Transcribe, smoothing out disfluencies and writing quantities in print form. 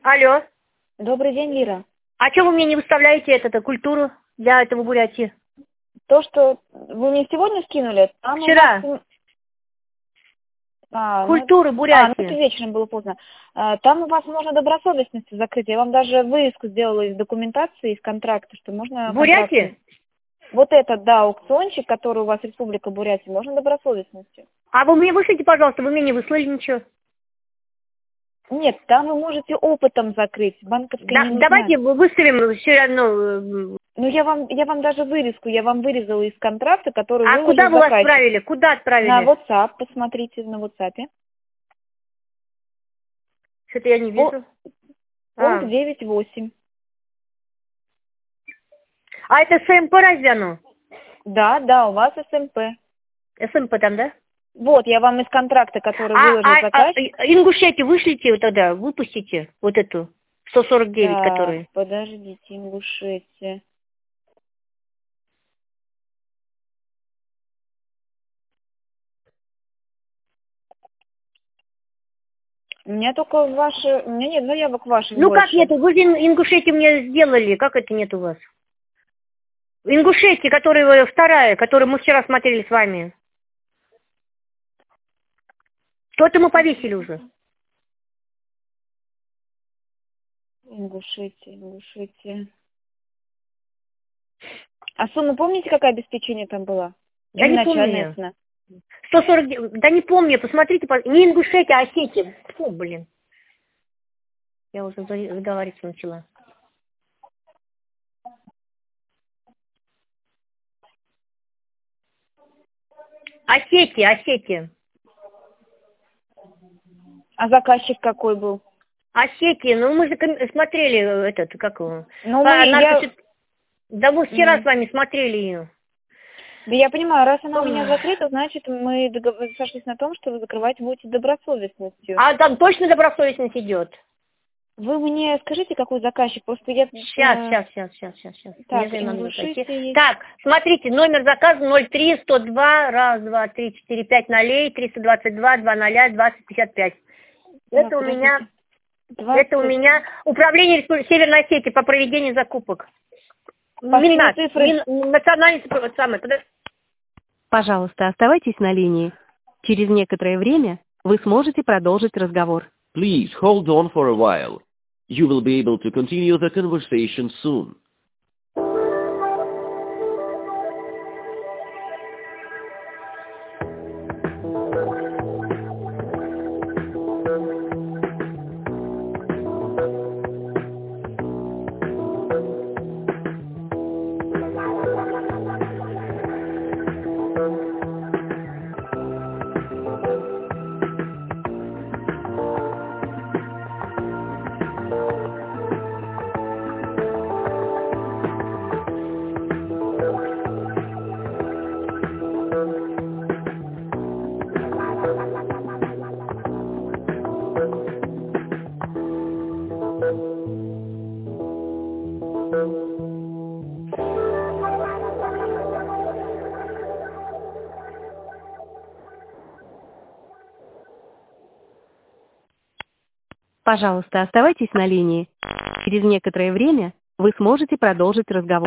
Алло. Добрый день, Лира. А что вы мне не выставляете культуру для этого Бурятии? То, что вы мне сегодня скинули, там Вчера. у вас... Культуру Бурятии. это вечером было поздно. Там у вас можно добросовестностью закрыть. Я вам даже вырезку сделала из документации, из контракта, что можно... Бурятии? Вот этот, да, аукциончик, который у вас Республика Бурятия, можно добросовестностью. А вы мне вышлите, пожалуйста, вы мне не выслали ничего. Нет, там вы можете опытом закрыть. Банковской не нужна. Давайте выставим все равно. Ну, я вам даже вырезку, я вам вырезала из контракта, который А выложил куда вы заказчик. отправили? Куда отправили? На WhatsApp, посмотрите на WhatsApp. Что-то я не вижу. Пункт 9.8. А это СМП разве оно? Да, у вас СМП. СМП там, да? Вот, я вам из контракта, который выложил заказчик. Ингушетию вышлите тогда, выпустите вот эту 149, Так, которую. подождите, Ингушетия. У меня только ваши... У меня нет заявок ваших Ну больше. как нету? Вы же Ингушетию мне сделали. Как это нет у вас? Ингушетия, которая вторая, которую мы вчера смотрели с вами. Что-то мы повесили уже. Ингушетия. А сумма, помните, какое обеспечение там было? Да не начальная помню. цена. 149, да не помню, посмотрите, не Ингушетия, а Осетия. Фу, блин. Я уже заговариваться начала. Осетия. А заказчик какой был? Осетия, ну мы же смотрели как его. Ну, Да мы вчера с вами смотрели ее. Да я понимаю, раз она у меня закрыта, значит мы сошлись на том, что вы закрывать будете добросовестностью. А там точно добросовестность идет? Вы мне скажите, какой заказчик, просто я... Сейчас. Так, Так, смотрите, номер заказа 03-102, 1, 2, 3, 4, 5 нолей, 322, 2 2055. Это у меня управление Республики Северной Осетии по проведению закупок. Национальный самый. Пожалуйста, оставайтесь на линии. Через некоторое время вы сможете продолжить разговор. Please hold on for a while. You will be able to continue the conversation soon. Пожалуйста, оставайтесь на линии. Через некоторое время вы сможете продолжить разговор.